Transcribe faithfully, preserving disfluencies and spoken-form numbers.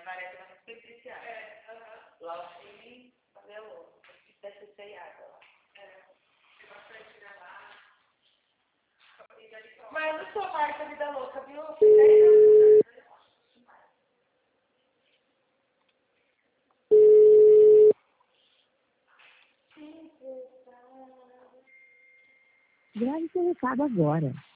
parece uma superficial. É, aham. Lá o Chile, fazer o espécie de água lá. É, tem bastante, né, lá. Mas não sou mais a vida louca, viu? Eu fui dez anos. Grave seu recado agora.